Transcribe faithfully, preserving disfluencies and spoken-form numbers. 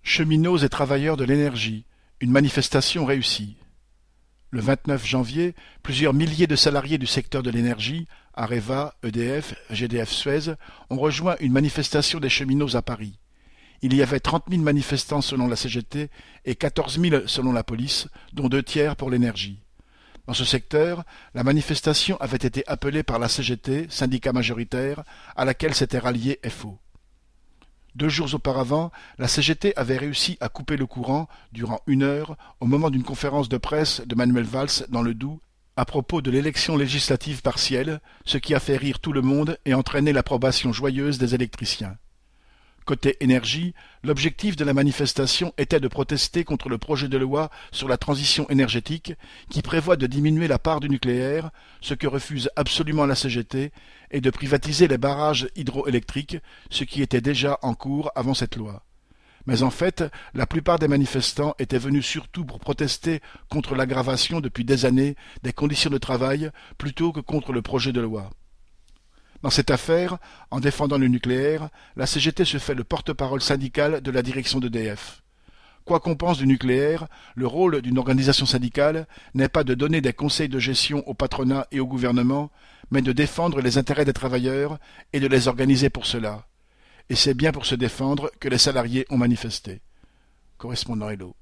Cheminots et travailleurs de l'énergie, une manifestation réussie. Le vingt-neuf janvier, plusieurs milliers de salariés du secteur de l'énergie, Areva, E D F, G D F Suez, ont rejoint une manifestation des cheminots à Paris. Il y avait trente mille manifestants selon la C G T et quatorze mille selon la police, dont deux tiers pour l'énergie. Dans ce secteur, la manifestation avait été appelée par la C G T, syndicat majoritaire, à laquelle s'était rallié F O. Deux jours auparavant, la C G T avait réussi à couper le courant durant une heure au moment d'une conférence de presse de Manuel Valls dans le Doubs à propos de l'élection législative partielle, ce qui a fait rire tout le monde et entraîné l'approbation joyeuse des électriciens. Côté énergie, l'objectif de la manifestation était de protester contre le projet de loi sur la transition énergétique qui prévoit de diminuer la part du nucléaire, ce que refuse absolument la C G T, et de privatiser les barrages hydroélectriques, ce qui était déjà en cours avant cette loi. Mais en fait, la plupart des manifestants étaient venus surtout pour protester contre l'aggravation depuis des années des conditions de travail plutôt que contre le projet de loi. Dans cette affaire, en défendant le nucléaire, la C G T se fait le porte-parole syndical de la direction d'E D F. Quoi qu'on pense du nucléaire, le rôle d'une organisation syndicale n'est pas de donner des conseils de gestion au patronat et au gouvernement, mais de défendre les intérêts des travailleurs et de les organiser pour cela. Et c'est bien pour se défendre que les salariés ont manifesté. Correspondant Hello.